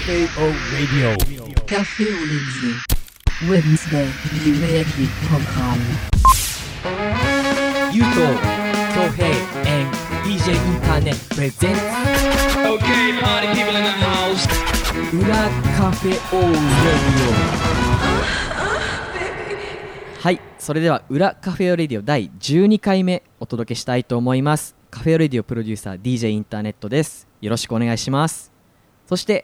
Cafe O Radio. Café au Radio. Wednesday, Programm. ゆうと恭平 and DJ インターネットプレゼンツ Okay, party people in the house. 裏カフェオーラディオ。はい、それでは裏カフェオレディオ第12回目お届けしたいと思います。カフェオレディオプロデューサー DJ インターネットです。よろしくお願いします。そして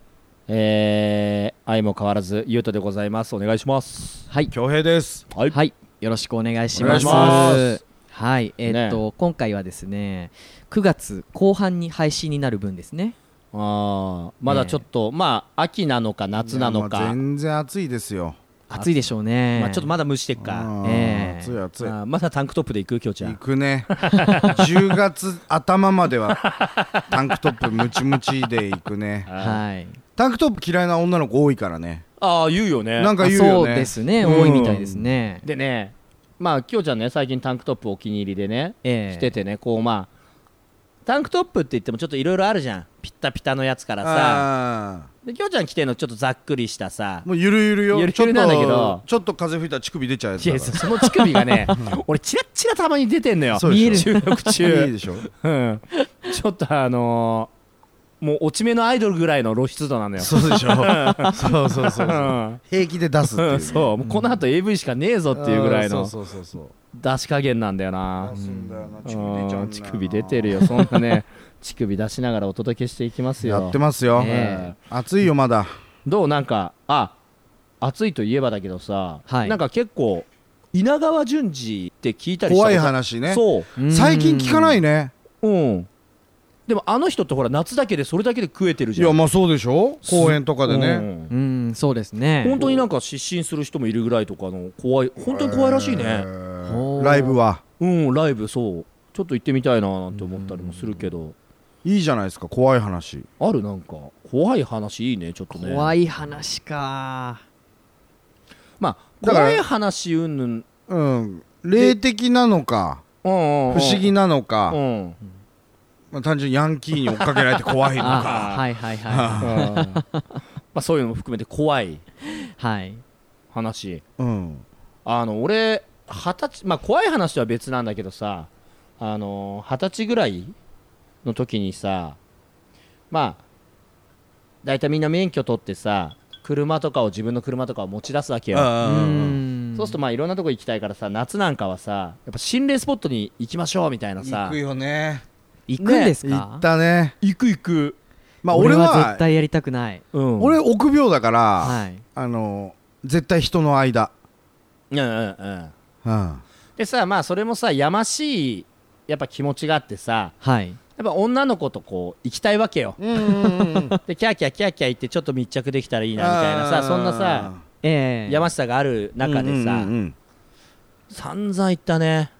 相も変わらずゆうとでございます。お願いします。 はい、 恭平です。 はい、よろしくお願いします。 お願いします。 はい、今回はですね9月後半に配信になる分ですね。 まだちょっと、まあ秋なのか夏なのか、 全然暑いですよ。 暑いでしょうね。 ちょっとまだ蒸してっか。 暑い暑い。 まだタンクトップで行く今日ちゃん。 行くね。10月頭まではタンクトップムチムチで行くね。 はい。 タンクトップ嫌いな女の子多いからね。 言うよね。 なんか言うよね。 そうですね、多いみたいですね。 でね、きよちゃんね最近タンクトップお気に入りでね、着ててね、こうタンクトップって言ってもちょっといろいろあるじゃん。ピッタピタのやつからさ。できょうちゃん着てるのちょっとざっくりしたさ、 もうゆるゆるよ。 ゆるゆるなんだけど、 ちょっと風吹いたら乳首出ちゃうやつだから。 その乳首がね俺チラッチラたまに出てんのよ。 見える収録中。 いいでしょ。 ちょっともう落ち目のアイドルぐらいの露出度なのよ。 そうでしょ。そう平気で出すっていうね。 そう、もうこの後 AV しかねえぞっていうぐらいのそう出し加減なんだよな。 出すんだよな。乳首出ちゃうんだよな。 乳首出てるよ。そんなね乳首出しながらお届けしていきますよ。 やってますよ。暑いよまだ。 どうなんか暑いといえばだけどさ、なんか結構稲川淳二って聞いたりした。 怖い話ね。 そう最近聞かないね。 でもあの人ってほら夏だけでそれだけで食えてるじゃん。 いやそうでしょ。公園とかでね。 そうですね。 本当になんか失神する人もいるぐらいとかの怖い、本当に怖いらしいね。 ライブはライブそうちょっと行ってみたいななんて思ったりもするけど。 いいじゃないですか、怖い話ある。なんか怖い話いいね。ちょっとね怖い話か。 怖い話うんぬ霊的なのか不思議なのか、単純にヤンキーに追っかけられて怖いのかそういうのも含めて怖い話。俺20歳、怖い話とは別なんだけどさ、20歳ぐらいの時にさ、だいたいみんな免許取ってさ、車とかを自分の車とかを持ち出すわけよ。そうするといろんなとこ行きたいからさ、夏なんかはさやっぱ心霊スポットに行きましょうみたいなさ。 行くよね。 行くんですか。 行ったね。 行く。 俺は絶対やりたくない。 俺臆病だから絶対人の間。 でさ、それもさやましいやっぱ気持ちがあってさ、やっぱ女の子とこう行きたいわけよ。でキャーキャー言ってちょっと密着できたらいいなみたいなさ、そんなさやましさがある中でさ、散々行ったね。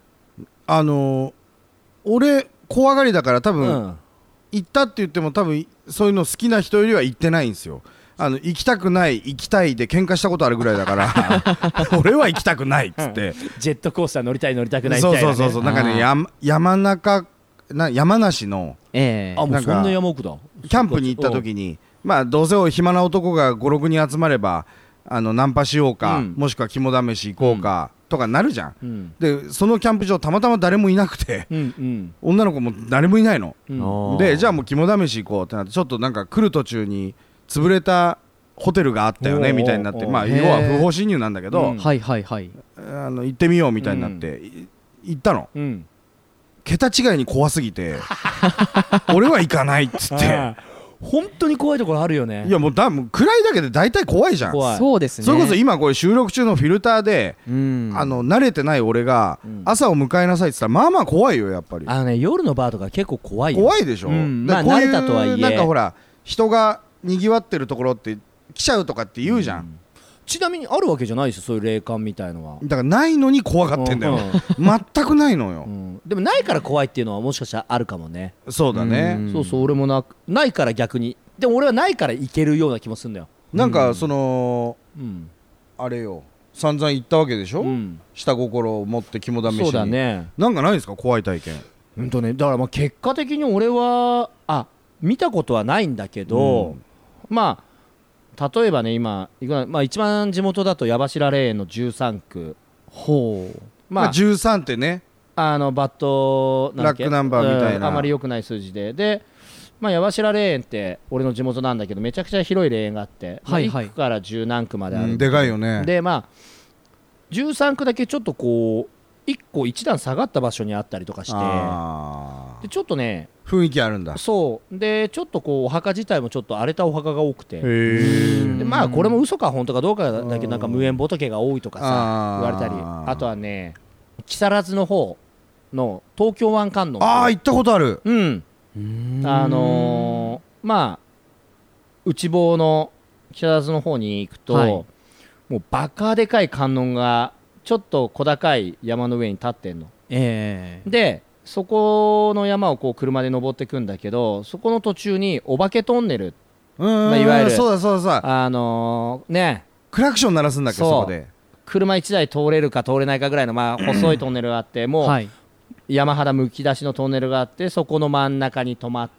俺怖がりだから多分行ったって言っても多分そういうの好きな人よりは行ってないんですよ。行きたくない行きたいで喧嘩したことあるぐらいだから俺は行きたくないっつってジェットコースター乗りたい乗りたくないみたいなね。 そうなんかね山梨のもうそんな山奥だ。 キャンプに行った時にどうせ暇な男が 5,6 人集まればナンパしようか、もしくは肝試し行こうかとかなるじゃん。でそのキャンプ場たまたま誰もいなくて、女の子も誰もいないの。でじゃあもう肝試し行こうってなって、ちょっとなんか来る途中に潰れたホテルがあったよねみたいになって、要は不法侵入なんだけど、行ってみようみたいになって行ったの。桁違いに怖すぎて俺は行かないっつって本当に怖いところあるよね。 いやもう暗いだけで大体怖いじゃん。 そうですね。 それこそ今これ収録中のフィルターで慣れてない俺が朝を迎えなさいって言ったら怖いよやっぱり。 夜のバーとか結構怖いよ。 怖いでしょ。 慣れたとはいえなんかほら人がにぎわってるところって来ちゃうとかって言うじゃん。 ちなみにあるわけじゃないですよ、そういう霊感みたいのは。 だからないのに怖がってんだよ。全くないのよ。 でもないから怖いっていうのはもしかしたらあるかもね。 そうだね。 そう俺もないから逆に。でも俺はないからいけるような気もするんだよ。 なんかあれよ、散々言ったわけでしょ。下心を持って肝試しに。 そうだね。 なんかないですか怖い体験。 だから結果的に俺は見たことはないんだけど、 例えばね今、まあ、一番地元だと矢柱霊園の13区、 ほう、 まあ、13ってねバットなんだっけラックナンバーみたいな、 あまり良くない数字で、まあ、矢柱霊園って俺の地元なんだけどめちゃくちゃ広い霊園があって、 はいはい、 1区から10何区まである、 でかいよね。 でまあ13区だけちょっとこう1段下がった場所にあったりとかしてでちょっとね雰囲気あるんだ。 そうでちょっとこうお墓自体もちょっと荒れたお墓が多くて、でまあこれも嘘か本当かどうかだけどなんか無縁仏が多いとかさ言われたり、あとはね木更津の方の東京湾観音、 ああ行ったことある。 まあ内房の木更津の方に行くと、はい、もうバカでかい観音がちょっと小高い山の上に立ってんの、でそこの山をこう車で登っていくんだけどそこの途中にお化けトンネル、まあ、いわゆるそうだねクラクション鳴らすんだっけ。そこで車1台通れるか通れないかぐらいの、まあ、細いトンネルがあってもう、はい、山肌むき出しのトンネルがあってそこの真ん中に止まって、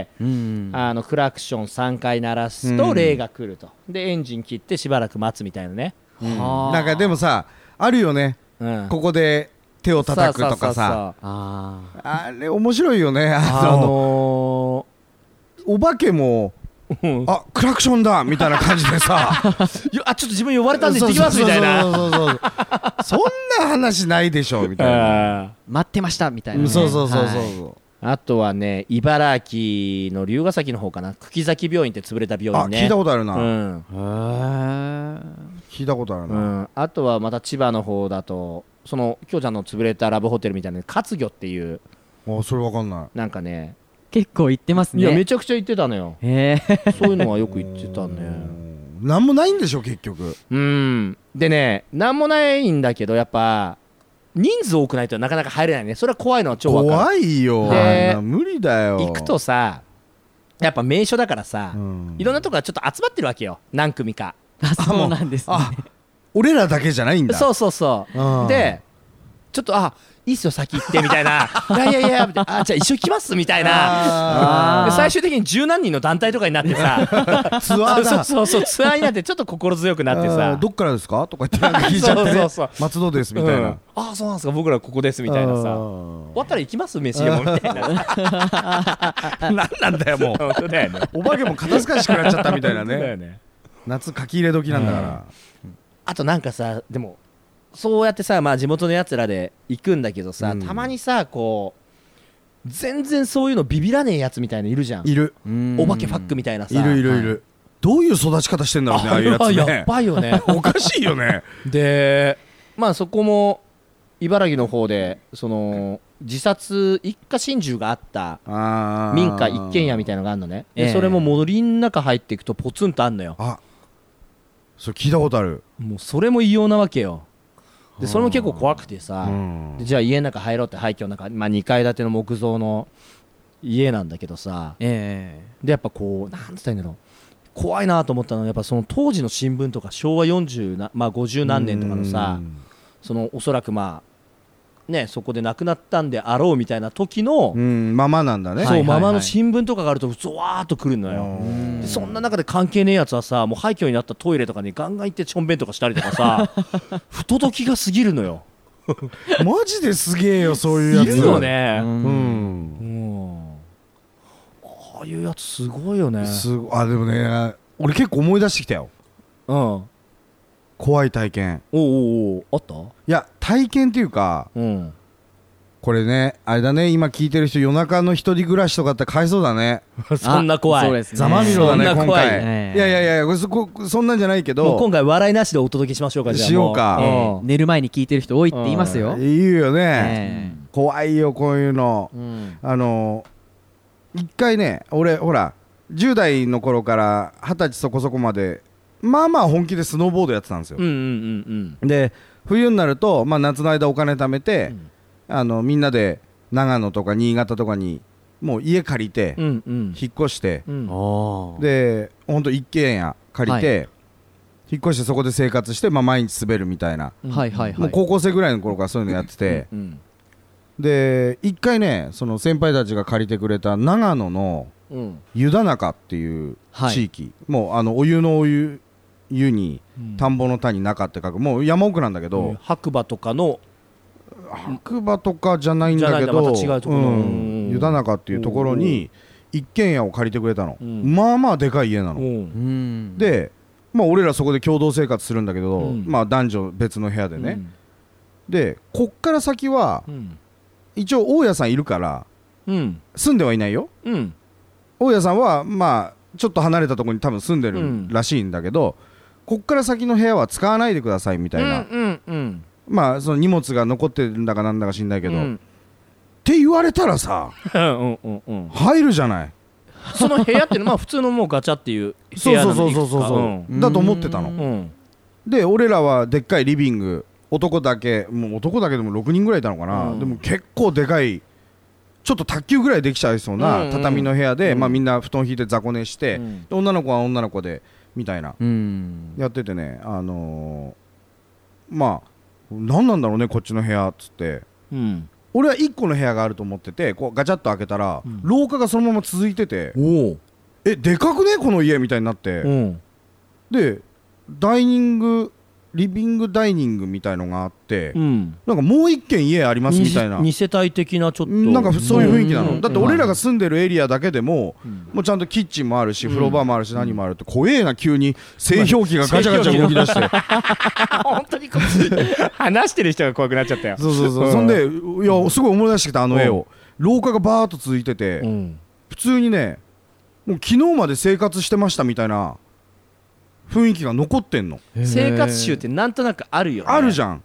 クラクション3回鳴らすと霊が来ると、でエンジン切ってしばらく待つみたいなね、 なんかでもさあるよね、ここで手を叩くとかさ、あれ面白いよね。お化けもあクラクションだみたいな感じでさちょっと自分呼ばれたんで行ってきますみたいな、 そんな話ないでしょみたいな、 待ってましたみたいな、ね、 そう、 あとはね茨城の龍ケ崎の方かな、久喜崎病院って潰れた病院ね。 聞いたことあるな、聞いたことあるな、 あとはまた千葉の方だとそのきょうちゃんの潰れたラブホテルみたいな活魚っていう、 それわかんない。 なんかね結構行ってますね。 いやめちゃくちゃ行ってたのよ。そういうのはよく行ってたね。 なんもないんでしょ結局。 でねなんもないんだけどやっぱ人数多くないとなかなか入れないね。それは怖いのは超分かる。 怖いよ。無理だよ。 行くとさやっぱ名所だからさ、いろんなとこがちょっと集まってるわけよ何組か。 そうなんですね。 俺らだけじゃないんだ。 そうでちょっといいっすよ先行ってみたいないやじゃあ一緒行きますみたいな、最終的に十何人の団体とかになってさツアーだ。 そうツアーになってちょっと心強くなってさ、 どっからですかとか言って聞いちゃってね松戸ですみたいな、 そうなんですか僕らここですみたいなさ、終わったら行きます飯でもみたいな何なんだよもうお化けも肩透かしくなっちゃったみたいなね夏書き入れ時なんだから。 あとなんかさでもそうやってさ、まあ、地元のやつらで行くんだけどさ、たまにさこう全然そういうのビビらねえやつみたいのいるじゃん。 いる。 お化けファックみたいなさ。 いる、どういう育ち方してんだろうねああいうやつね。 やばいよねおかしいよねでまあそこも茨城の方でその自殺一家心中があった民家一軒家みたいなのがあるのね。でそれも森の中入っていくとポツンとあんのよ。 それ聞いたことある。 もうそれも異様なわけよ。でそれも結構怖くてさ、でじゃあ家の中入ろうって廃墟の中、まあ、2階建ての木造の家なんだけどさ、でやっぱこうなんつったらいいんだろう、怖いなと思ったのはやっぱその当時の新聞とか昭和40まあ50何年とかのさ、そのおそらくまあねそこで亡くなったんであろうみたいな時のままなんだね。 そうままの新聞とかがあるとゾワーっとくるのよ。でそんな中で関係ねえやつはさもう廃墟になったトイレとかにガンガン行ってちょんべんとかしたりとかさ不届きが過ぎるのよマジですげえよそういうやつ。 いるよね。ああいうやつすごいよね。 でもね俺結構思い出してきたよ。怖い体験。 あった？ いや体験っていうか、これねあれだね今聞いてる人夜中の一人暮らしとかってかわいそうだねそんな怖い。 ざまみろだね今回。いやそんなんじゃないけどもう今回笑いなしでお届けしましょうか。じゃあしようか。 寝る前に聞いてる人多いって言いますよ。 言うよね。怖いよこういうの。一回ね俺ほら10代の頃から20歳そこそこまでまあまあ本気でスノーボードやってたんですよ。で冬になると、まあ、夏の間お金貯めて、みんなで長野とか新潟とかにもう家借りて、引っ越して、でほんと一軒家借りて、引っ越してそこで生活して、まあ、毎日滑るみたいな、もう高校生ぐらいの頃からそういうのやってて、で一回ねその先輩たちが借りてくれた長野の湯田中っていう地域、もうお湯のお湯湯に田んぼの田に中って書く、もう山奥なんだけど、 白馬とかの白馬とかじゃないんだけど、 また違うところの湯田中っていうところに一軒家を借りてくれたの、まあまあでかい家なの、でまあ俺らそこで共同生活するんだけど、まあ男女別の部屋でね、でこっから先は、一応大家さんいるから、住んではいないよ、大家さんはまあちょっと離れたところに多分住んでるらしいんだけど、こっから先の部屋は使わないでくださいみたいな、まあその荷物が残ってるんだかなんだか知んないけど、って言われたらさ入るじゃない。 その部屋っていうのはまあ普通のもうガチャっていう部屋なの。 そうだと思ってたの、で俺らはでっかいリビング、男だけでも6人ぐらいいたのかな、でも結構でかい、ちょっと卓球ぐらいできちゃいそうな畳の部屋で、まあみんな布団引いて雑魚寝して、女の子は女の子でみたいな、やっててね、まあ何なんだろうねこっちの部屋っつって、俺は1個の部屋があると思ってて、こうガチャッと開けたら、廊下がそのまま続いてて、でかくねこの家みたいになって、でリビングダイニングみたいのがあって、なんかもう一軒家ありますみたいな、 2世帯的なちょっとなんかそういう雰囲気なの、だって俺らが住んでるエリアだけでも、もうちゃんとキッチンもあるし、風呂場もあるし、何もあるって、怖えな急に製氷機がガチャガチャ動き出して本当に話してる人が怖くなっちゃったよ。 そんでいやすごい思い出してきた、あの絵を。廊下がバーッと続いてて、普通にねもう昨日まで生活してましたみたいな雰囲気が残ってんの。 生活習ってなんとなくあるよね。 あるじゃん、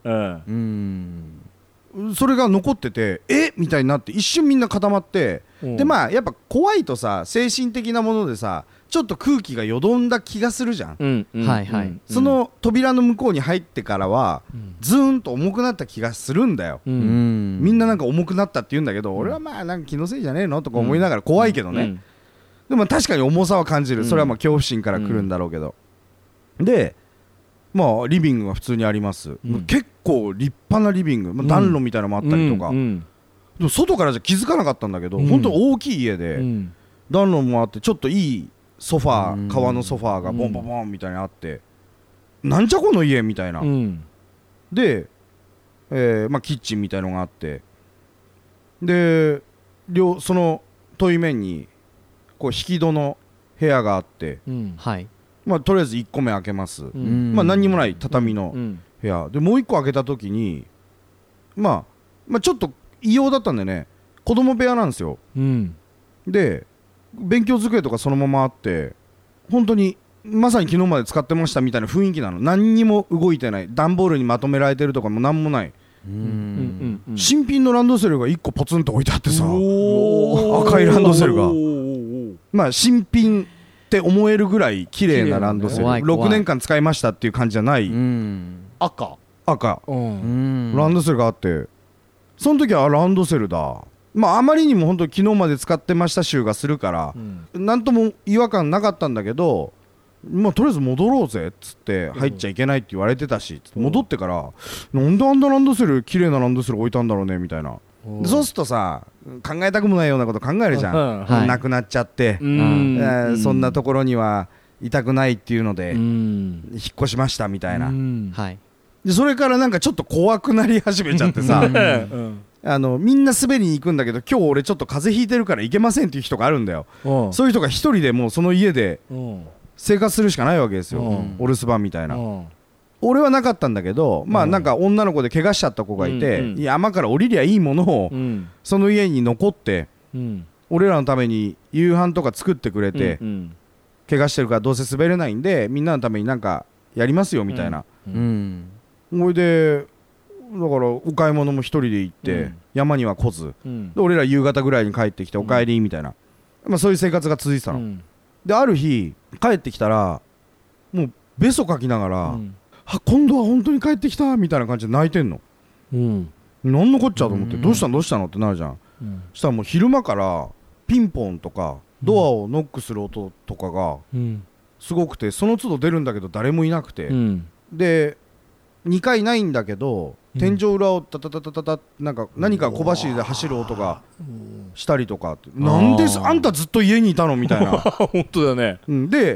それが残っててみたいになって、一瞬みんな固まって、でまあやっぱ怖いとさ、精神的なものでさ、ちょっと空気がよどんだ気がするじゃん、その扉の向こうに入ってからは、ズーンと重くなった気がするんだよ、みんななんか重くなったって言うんだけど、俺はまあなんか気のせいじゃねえのとか思いながら、怖いけどね、でも確かに重さは感じる、それはまあ恐怖心から来るんだろうけど、でまあリビングが普通にあります、結構立派なリビング、暖炉みたいなのもあったりとか、でも外からじゃ気づかなかったんだけど、本当に大きい家で、暖炉もあって、ちょっといいソファー、革のソファーがボンボンボンみたいにあって、なんじゃこの家みたいな、で、まあキッチンみたいのがあって、でその対面にこう引き戸の部屋があって、まあとりあえず1個目開けます、まあ何にもない畳の部屋で、もう1個開けた時に、まあちょっと異様だったんでね、子供部屋なんですよ、で勉強机とかそのままあって、本当にまさに昨日まで使ってましたみたいな雰囲気なの。何にも動いてない、段ボールにまとめられてるとかも何もない、新品のランドセルが1個ポツンと置いてあってさ、赤いランドセルが、まあ新品って思えるぐらい綺麗なランドセル、6年間使いましたっていう感じじゃない、赤ランドセルがあって、その時はランドセルだ、まああまりにも本当に昨日まで使ってました臭がするから、なんとも違和感なかったんだけど、まあとりあえず戻ろうぜっつって、入っちゃいけないって言われてたし、戻ってから、なんであんなランドセル、綺麗なランドセル置いたんだろうねみたいな。そうするとさ、考えたくもないようなこと考えるじゃん、なくなっちゃって、そんなところにはいたくないっていうので引っ越しましたみたいな、でそれからなんかちょっと怖くなり始めちゃってさみんな滑りに行くんだけど、今日俺ちょっと風邪ひいてるから行けませんっていう人があるんだよ。そういう人が一人でもうその家で生活するしかないわけですよ、お留守番みたいな。俺はなかったんだけど、まあなんか女の子で怪我しちゃった子がいて、山から降りりゃいいものをその家に残って、俺らのために夕飯とか作ってくれて、怪我してるからどうせ滑れないんでみんなのためになんかやりますよみたいな。ほいでだからお買い物も一人で行って、山には来ず、で俺ら夕方ぐらいに帰ってきてお帰りみたいな、まあそういう生活が続いてたの。である日帰ってきたらもうべそかきながら、今度は本当に帰ってきたみたいな感じで泣いてんの、なんのこっちゃと思って、どうしたのってなるじゃん、そしたらもう昼間からピンポンとかドアをノックする音とかがすごくて、その都度出るんだけど誰もいなくて、で2階ないんだけど天井裏をタタタタタタなんか何か小走りで走る音がしたりとか、なんであんたずっと家にいたのみたいな本当だね。 で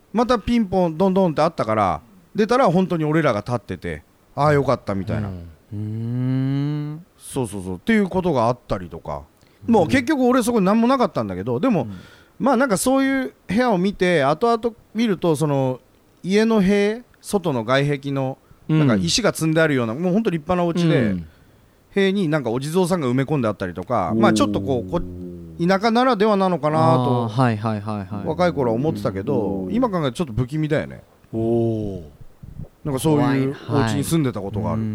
またピンポンドンドンってあったから出たら本当に俺らが立ってて、ああよかったみたいな、そうそうそうっていうことがあったりとか、もう結局俺そこに何もなかったんだけど、でも、まあなんかそういう部屋を見て後々見ると、その家の塀、外の外壁のなんか石が積んであるような、もうほんと立派なお家で、塀になんかお地蔵さんが埋め込んであったりとか、まあちょっとこう田舎ならではなのかなと若い頃は思ってたけど、今考えるとちょっと不気味だよね。なんかそういうお家に住んでたことがある。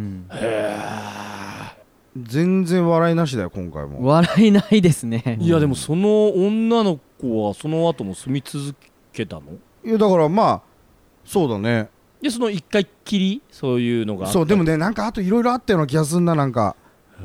全然笑いなしだよ今回も。 笑いないですね。 いやでもその女の子はその後も住み続けたの？ いやだからまあそうだね。 でその一回きりそういうのがあった。 そうでもね、なんかあといろいろあったような気がするな。なんか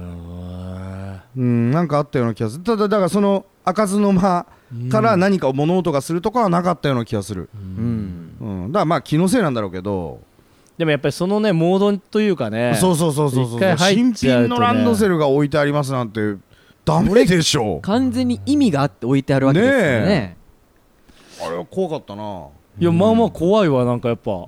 なんかあったような気がする。ただだからその開かずの間から何か物音がするとかはなかったような気がする。だからまあ気のせいなんだろうけど、 でもやっぱりそのねモードというかね、 そう新品のランドセルが置いてありますなんてダメでしょ。 完全に意味があって置いてあるわけですよね。 あれは怖かったな。 いやまあまあ怖いわ。なんかやっぱ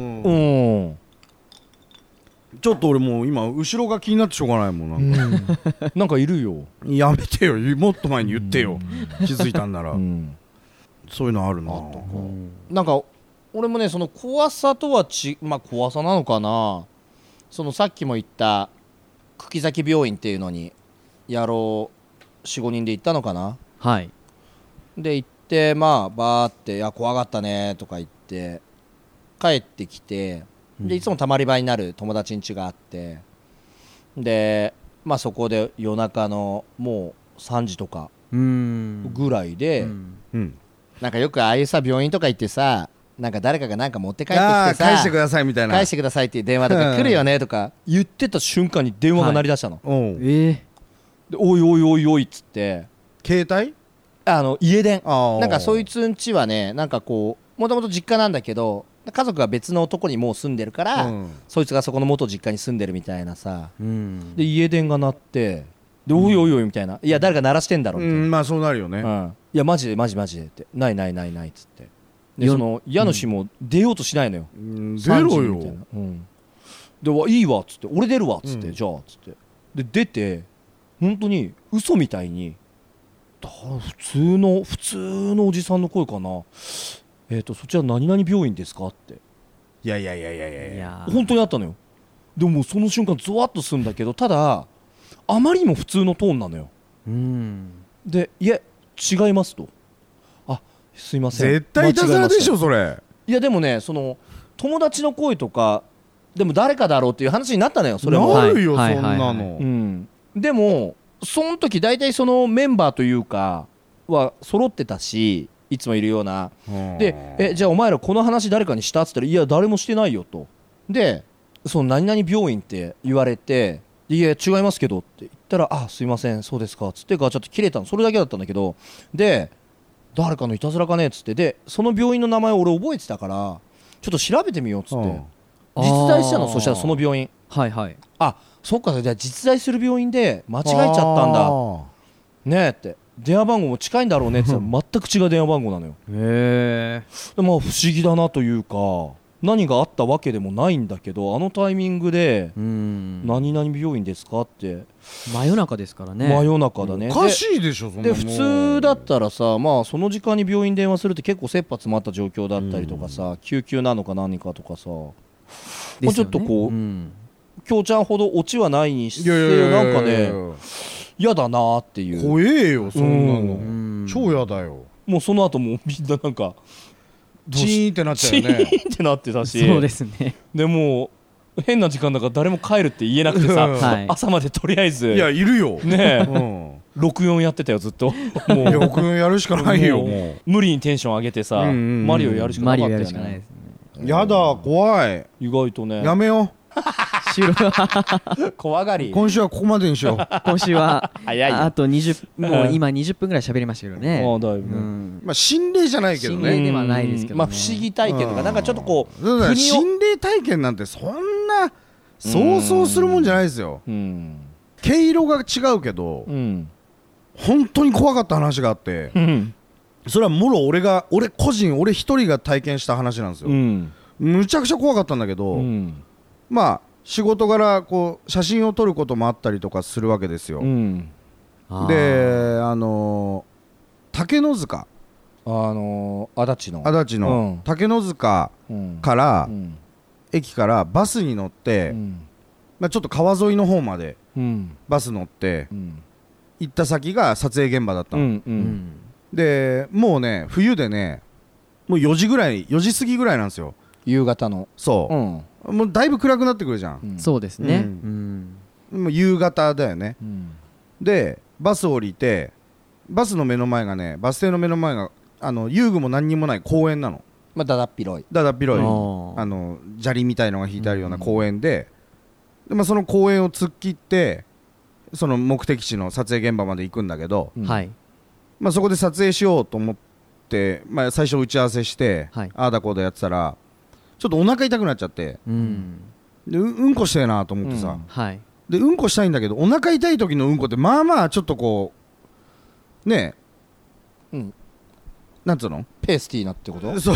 ちょっと俺もう今後ろが気になってしょうがないもん。 なんかいるよ。 やめてよ、もっと前に言ってよ、気づいたんなら。そういうのあるな。 なんか俺もねその怖さとはまあ怖さなのかな。そのさっきも言った茎崎病院っていうのに野郎 4,5 人で行ったのかな。 はいで行ってまあバーって「いや怖かったね」とか言って帰ってきて、でいつもたまり場になる友達ん家があって、でまあそこで夜中のもう3時とかぐらいで、なんかよくああいうさ病院とか行ってさ、なんか誰かがなんか持って帰ってきてさ、 返してくださいみたいな、 返してくださいっていう電話とか来るよねとか言ってた瞬間に電話が鳴り出したの。でおいおいおいおいっつって、 携帯家電、なんかそいつん家はね、なんかこうもともと実家なんだけど家族が別のとこにもう住んでるから、そいつがそこの元実家に住んでるみたいなさ、で家電が鳴ってでおいおいおいみたいな、いや誰が鳴らしてんだろうって、 まあそうなるよね、 いやマジでマジマジでってないないないないっつって、でその家主も出ようとしないのよ、 出ろよみたいな、でいいわっつって、俺出るわっつって、じゃあっつってで出て、本当に嘘みたいに普通のおじさんの声かな、そちら何々病院ですかって、 いや本当にあったのよ。でもその瞬間ゾワッとするんだけど、ただあまりにも普通のトーンなのよ。でいえ違いますと、あすいません、 絶対いたずらでしょそれ。 いやでもね、その友達の声とかでも誰かだろうっていう話になったのよ。それもなるよ、そんなの。 でもその時大体そのメンバーというかは揃ってたし、いつもいるようなで、じゃあお前らこの話誰かにしたっつったら、いや誰もしてないよと。でその何々病院って言われて、いや違いますけどって言ったら、あすいませんそうですかっつってガチャッと切れたの。それだけだったんだけど、で誰かのいたずらかねっつって、でその病院の名前を俺覚えてたからちょっと調べてみようっつって実在したの。そしたらその病院、あそっか、じゃあ実在する病院で間違えちゃったんだねえって、電話番号も近いんだろうねって言ったら全く違う電話番号なのよ。でまあ不思議だなというか、何があったわけでもないんだけど、あのタイミングで何々病院ですかって、 真夜中ですからね。 真夜中だね。 おかしいでしょそんなの。 で普通だったらさ、まあその時間に病院電話するって結構切羽詰まった状況だったりとかさ、救急なのか何かとかさ、もうちょっとこうきょうちゃんほどオチはないにして、なんかね嫌だなっていう。 怖えよそんなの、超嫌だよ。 もうその後もみんななんかチーンってなっちゃうよね。 チーンってなってたし、 そうですね。 でもう変な時間だから誰も帰るって言えなくてさ、朝までとりあえずいやいるよねえ、64やってたよずっと。もう 64やるしかないよ。もう無理にテンション上げてさ、マリオやるしかなかったよね。 やだ怖い。 意外とね。 やめよう。 怖がり。 今週はここまでにしよう。 今週は早いあと20、もう今20分ぐらい喋りましたけどね。 だいぶまあ心霊じゃないけどね。 心霊ではないですけどね。 まあ不思議体験とかなんかちょっとこう心霊体験なんてそんなそうそうするもんじゃないですよ。毛色が違うけど本当に怖かった話があって、 それはもろ俺一人が体験した話なんですよ、むちゃくちゃ怖かったんだけど、まあ仕事柄こう写真を撮ることもあったりとかするわけですよ、で竹の塚足立の竹の塚から、駅からバスに乗って、まあ、ちょっと川沿いの方までバス乗って、行った先が撮影現場だったの、でもうね冬でねもう4時過ぎぐらいなんですよ、 夕方の。 そう、もうだいぶ暗くなってくるじゃん、 そうですね、 もう夕方だよね、でバス降りてバスの目の前がねバス停の目の前が遊具も何にもない公園なの、 まあ、だだっ広い砂利みたいのが引いてあるような公園で、まあ、その公園を突っ切ってその目的地の撮影現場まで行くんだけど、まあ、そこで撮影しようと思って、まあ、最初打ち合わせして、ああだこうだやってたらちょっとお腹痛くなっちゃって、でうんこしてえなと思ってさ、でうんこしたいんだけどお腹痛い時のうんこってまあまあちょっとこうねえ、なんつうのペースティーなってこと？ そう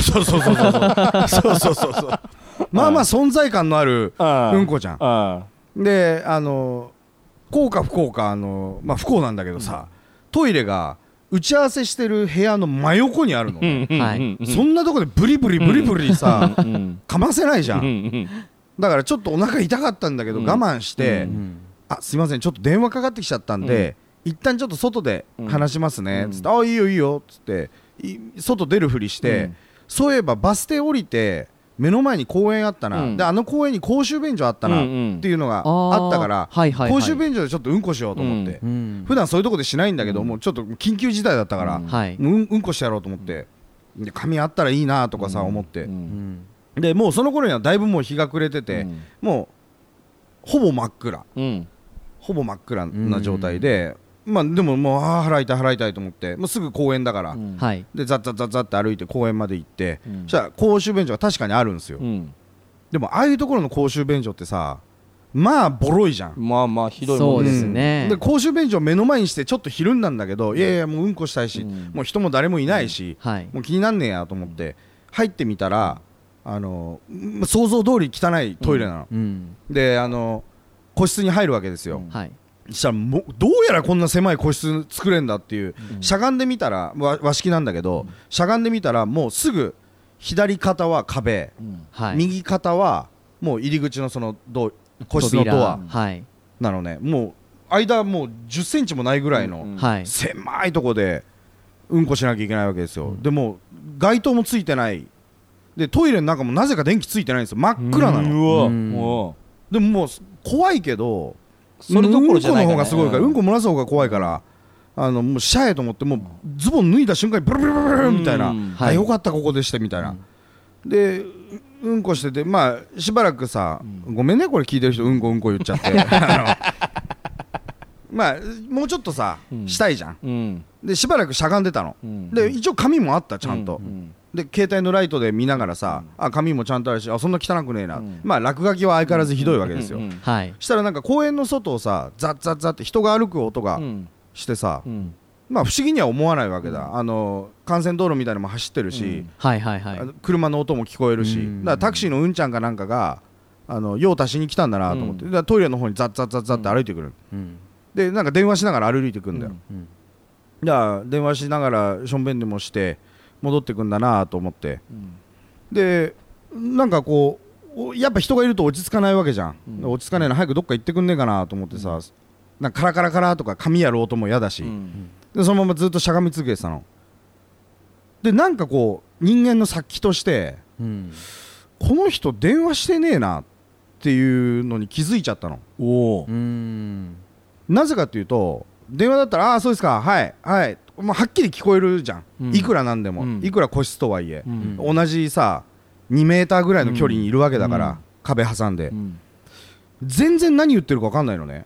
まあまあ存在感のあるうんこじゃん。で幸か不幸かまあ不幸なんだけどさ、トイレが打ち合わせしてる部屋の真横にあるのね、そんなとこでブリブリさかませないじゃん。だからちょっとお腹痛かったんだけど我慢して、あすいませんちょっと電話かかってきちゃったんで、一旦ちょっと外で話しますねつって、あいいよいいよつって外出るふりして、そういえばバス停降りて目の前に公園あったな、で公園に公衆便所あったなっていうのがあったから、公衆便所でちょっとうんこしようと思って、普段そういうとこでしないんだけど、もうちょっと緊急事態だったから、うんこしてやろうと思って、で髪あったらいいなとかさ思って、でもうその頃にはだいぶもう日が暮れてて、もうほぼ真っ暗な状態で、まあでももう払いたいと思って、もうすぐ公園だから、でザッって歩いて公園まで行って、そしたら公衆便所が確かにあるんですよ、でもああいうところの公衆便所ってさまあボロいじゃん。 まあまあひどいもんですね、 で公衆便所を目の前にしてちょっとひるんだんだけど、いやいやもううんこしたいし、もう人も誰もいないし、もう気になんねえやと思って入ってみたら、想像通り汚いトイレなの、で個室に入るわけですよ、したらもうどうやらこんな狭い個室作れんだっていう、しゃがんでみたら和式なんだけど、しゃがんでみたらもうすぐ左肩は壁、右肩はもう入り口のその個室のドアなのね、もう間もう10センチもないぐらいの狭いとこでうんこしなきゃいけないわけですよ、でも街灯もついてないで、トイレの中もなぜか電気ついてないんですよ、真っ暗なの。でももう怖いけどそれどころじゃないかね、 うんこの方がすごいから、うんこ漏らす方が怖いから、もうシャーと思って、もうズボン脱いだ瞬間にブルブルブルみたいな、あよかったここでしてみたいな、でうんこしてて、まあしばらくさ、ごめんねこれ聞いてる人うんこ言っちゃってまあもうちょっとさ、したいじゃん、でしばらくしゃがんでたの、で一応髪もあったちゃんと、で携帯のライトで見ながらさ、髪もちゃんとあるし、そんな汚くねえな、まあ落書きは相変わらずひどいわけですよ、したらなんか公園の外をさザッザッザッって人が歩く音がしてさ、まあ不思議には思わないわけだ、幹線道路みたいなのも走ってるし、車の音も聞こえるし、だからタクシーのうんちゃんかなんかが用足しに来たんだなと思って、だからトイレの方にザッザッザッザッって歩いてくる、でなんか電話しながら歩いてくんだよ、じゃあ電話しながらしょんべんでもして戻ってくんだなと思って、でなんかこうやっぱ人がいると落ち着かないわけじゃん、落ち着かないの早くどっか行ってくんねえかなと思ってさ、なんかカラカラカラとか髪やる音も嫌だし、でそのままずっとしゃがみ続けてたので、なんかこう人間の殺気として、この人電話してねえなっていうのに気づいちゃったの。なぜかっていうと、電話だったらそうですかはいはい、まあ、はっきり聞こえるじゃん、いくらなんでも、いくら個室とはいえ、同じさ2メーターぐらいの距離にいるわけだから、壁挟んで、全然何言ってるか分かんないのね、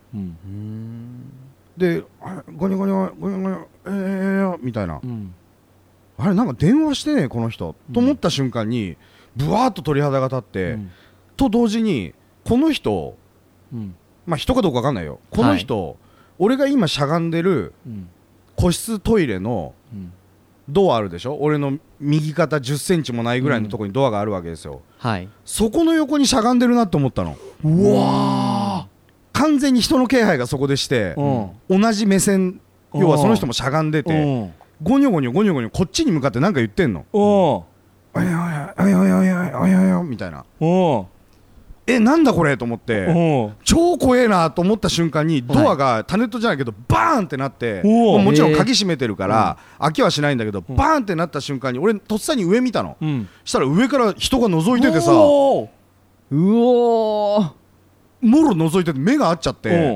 でゴニョゴニョゴニョゴニョみたいな、あれなんか電話してねこの人、と思った瞬間にブワーッと鳥肌が立って、と同時にこの人、まあ人かどうか分かんないよ、この人、俺が今しゃがんでる個室トイレのドアあるでしょ。俺の右肩10センチもないぐらいのところにドアがあるわけですよ、 はい。 そこの横にしゃがんでるなって思ったの。 うわ完全に人の気配がそこでして、同じ目線、要はその人もしゃがんでて、ゴニョゴニョゴニョゴニョこっちに向かって何か言ってんの。おいおいおいおいおいおいおいおいおいみたいな。なんだこれと思って、超怖えなと思った瞬間にドアがタネットじゃないけどバーンってなって、もちろん鍵閉めてるから開きはしないんだけど、バーンってなった瞬間に俺とっさに上見たの。したら上から人が覗いててさ、うおーもろ覗いてて目が合っちゃって、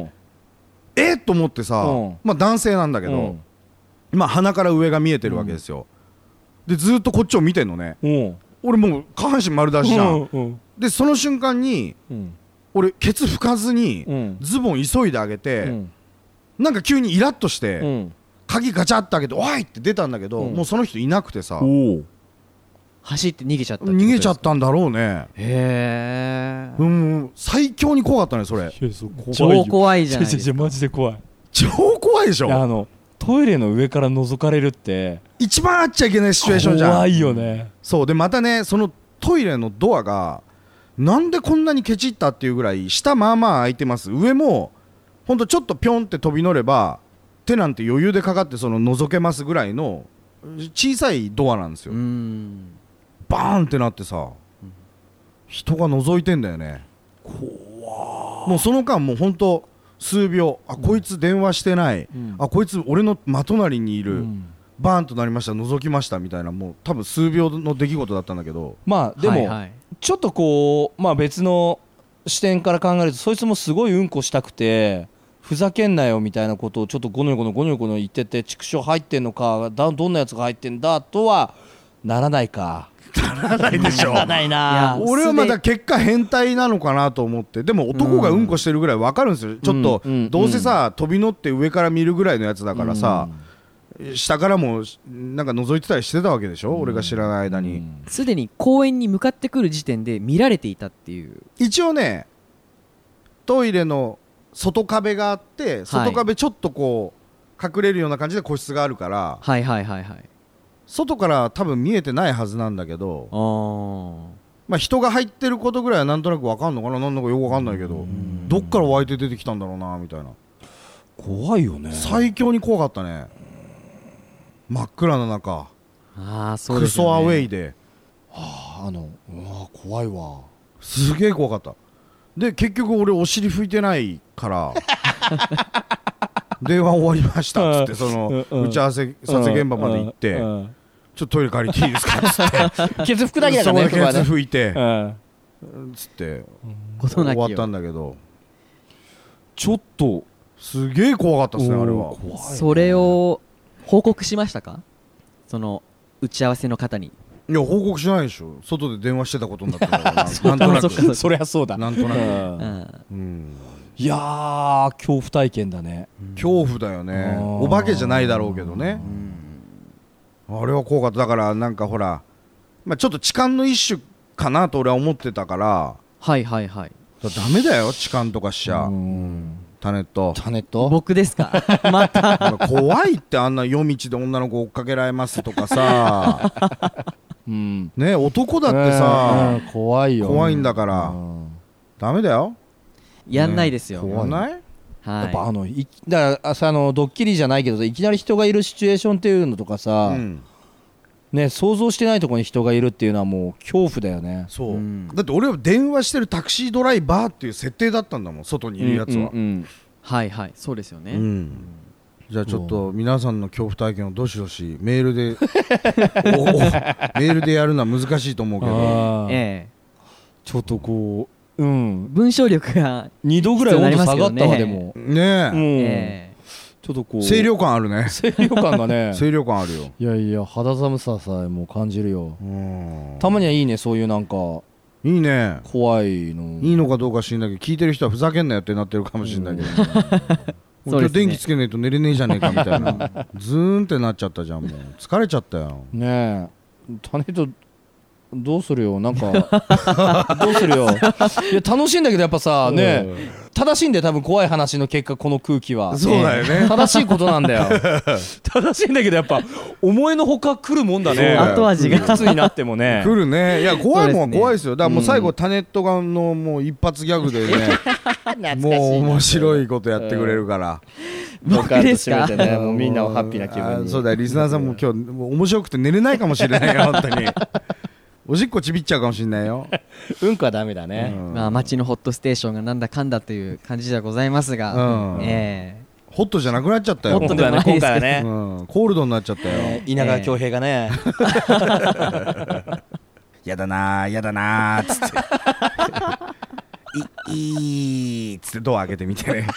と思ってさ、まあ男性なんだけど、まあ鼻から上が見えてるわけですよ。でずっとこっちを見てんのね。俺もう下半身丸出しじゃん。でその瞬間に俺ケツ拭かずにズボン急いであげて、なんか急にイラッとして鍵ガチャって開けて「おい!」って出たんだけど、もうその人いなくてさ、 走って逃げちゃった。 逃げちゃったんだろうね。 へえ。 最強に怖かったねそれ。 超怖いじゃないですか。 マジで怖い。 超怖いでしょ。 トイレの上から覗かれるって一番あっちゃいけないシチュエーションじゃん。 怖いよね。 そうでまたね、そのトイレのドアがなんでこんなにケチったっていうぐらい下まあまあ開いてます。上もほんとちょっとピョンって飛び乗れば手なんて余裕でかかってその覗けますぐらいの小さいドアなんですよ。バーンってなってさ、人が覗いてんだよね。怖。もうその間もうほんと数秒、こいつ電話してない、こいつ俺の真隣にいる、バーンとなりました、覗きましたみたいな、もう多分数秒の出来事だったんだけど、 まあでも、ちょっとこう、まあ別の視点から考えるとそいつもすごいうんこしたくてふざけんなよみたいなことをちょっとゴニョゴニョゴニョゴニョ言ってて、畜生入ってんのか、どんなやつが入ってんだとはならないか。 ならないでしょ。 ならないな。 俺はまだ結果変態なのかなと思って。でも男がうんこしてるぐらい分かるんですよ。ちょっとどうせさ飛び乗って上から見るぐらいのやつだからさ、下からもなんか覗いてたりしてたわけでしょ、俺が知らない間に。 すでに公園に向かってくる時点で見られていたっていう。 一応ね、トイレの外壁があって、外壁ちょっとこう隠れるような感じで個室があるから、 はいはいはいはい、 外から多分見えてないはずなんだけど、まあ人が入ってることぐらいはなんとなく分かんのかな、なんだかよく分かんないけど、どっから湧いて出てきたんだろうなみたいな。 怖いよね。 最強に怖かったね。真っ暗な中、 そうですね、 クソアウェイで、 怖いわ。 すげえ怖かった。で結局俺お尻拭いてないから電話終わりましたっつって、その打ち合わせ撮影現場まで行って、ちょっとトイレ借りていいですかっつってケツ拭くだけだからね、 そこでケツ拭いてつって終わったんだけど、 ちょっとすげえ怖かったですね、あれは。 それを報告しましたか、その打ち合わせの方に。 いや報告しないでしょ、外で電話してたことになってたからなんとなくそりゃそうだ、 なんとなく、 いやー恐怖体験だね。 恐怖だよね。お化けじゃないだろうけどね、あれは怖かった。だからなんかほら、まあ、ちょっと痴漢の一種かなと俺は思ってたから、 はいはいはい、 ダメだよ痴漢とかしちゃ。タネット僕ですかまた怖いって、あんな夜道で女の子追っかけられますとかさね、男だってさ、 怖いよ、 怖いんだからダメだよ、 やんないですよ。 やんない、 やっぱだからさ、ドッキリじゃないけどいきなり人がいるシチュエーションっていうのとかさ、ね、想像してないところに人がいるっていうのはもう恐怖だよね。 そう、だって俺は電話してるタクシードライバーっていう設定だったんだもん、外にいるやつは。 はいはい、そうですよね。 じゃあちょっと皆さんの恐怖体験をどしどしメールでメールでやるのは難しいと思うけど、 ちょっとこう、 文章力が 2度ぐらい温度下がったわ。でもねちょっとこう清涼感あるね。 清涼感がね清涼感あるよ。 いやいや、肌寒ささえも感じるよ。たまにはいいね、そういうなんかいいね、 怖いの。 いいのかどうか知んないけど、聞いてる人はふざけんなよってなってるかもしれないけど、今日電気つけないと寝れねえじゃねえかみたいなズーンってなっちゃったじゃん。もう疲れちゃったよねえ。タネとどうするよ、なんかどうするよ。いや楽しいんだけどやっぱさね、 正しいんだよ多分怖い話の結果この空気はそうだよね、 正しいことなんだよ正しいんだけどやっぱ思いのほか来るもんだね後味がいくつになってもね来るね。いや怖いもんは怖いですよ。だからもう最後タネットガンのもう一発ギャグでねもう面白いことやってくれるから、 僕ですか。 締めてねもうみんなをハッピーな気分に。 そうだよ、リスナーさんも今日もう面白くて寝れないかもしれないよ本当におしっこちびっちゃうかもしれないよ。 うんこはダメだね、 まあ街のホットステーションがなんだかんだという感じではございますが、 ホットじゃなくなっちゃったよ。 ホットではないですけど今回はね、 コールドになっちゃったよ。 稲川恭平がね、 やだなーやだなーっつっていっつってドア開けてみてね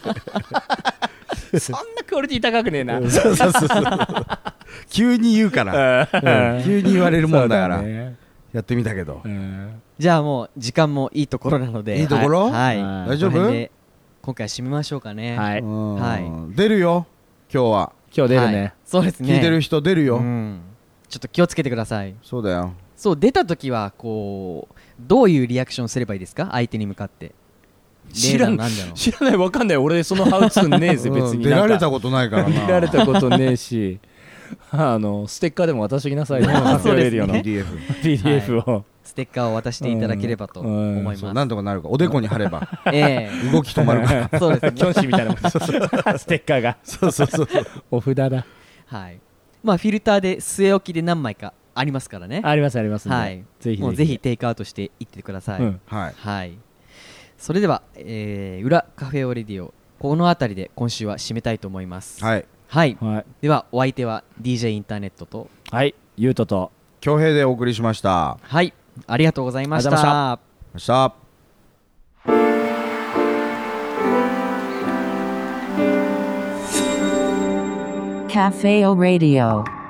そんなクオリティ高くねえなそう急に言うから、急に言われるもんだからやってみたけど、 じゃあもう時間もいいところなので、 いいところ、 はい、 大丈夫？ この辺で今回締めましょうかね。 はい、 はい、 出るよ今日は。 今日出るね、 はい、そうですね。 聞いてる人出るよ、 ちょっと気をつけてください。 そうだよ。 そう出た時はこうどういうリアクションすればいいですか、相手に向かって。 知らないわかんない。俺そのハウツーねえぜ別に。 出られたことないからな。 出られたことねえしステッカーでも渡してきなさいねそうですね、 PDF を、 ステッカーを渡していただければと思います。 なんとかなるか、おでこに貼れば動き止まるからそうですね、 キョンシーみたいなもんステッカーがそうお札だ。 はい、まあフィルターで据え置きで何枚かありますからね。 ありますね、 はい、ぜひテイクアウトしていってください。はい、それでは、裏カフェオレディオこの辺りで今週は締めたいと思います。はい、ではお相手は DJ インターネットとゆうとと恭平でお送りしました。 はい、ありがとうございました。 Café O Radio